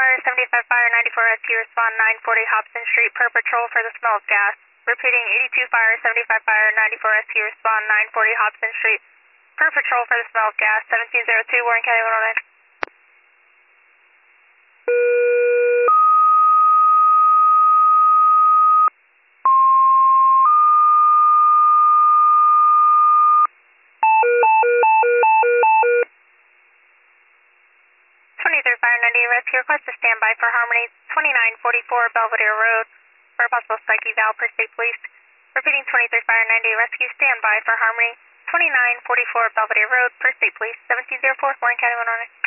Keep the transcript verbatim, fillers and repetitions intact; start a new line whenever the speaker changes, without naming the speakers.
Fire, seventy-five Fire, ninety-four Rescue, respond nine forty Hobson Street per patrol for the smell of gas. Repeating, eighty-two Fire, seventy-five Fire, ninety-four Rescue, respond nine forty Hobson Street per patrol for the smell of gas. seventeen oh two, Warren County one oh nine. twenty-third Fire, ninety-eight Rescue, request to stand by for Harmony, twenty-nine forty-four Belvedere Road for a possible psych eval per state police. Repeating, twenty-third Fire, ninety-eight Rescue, stand by for Harmony, twenty-nine forty-four Belvedere Road per state police, seventeen oh four, Warren County one oh nine.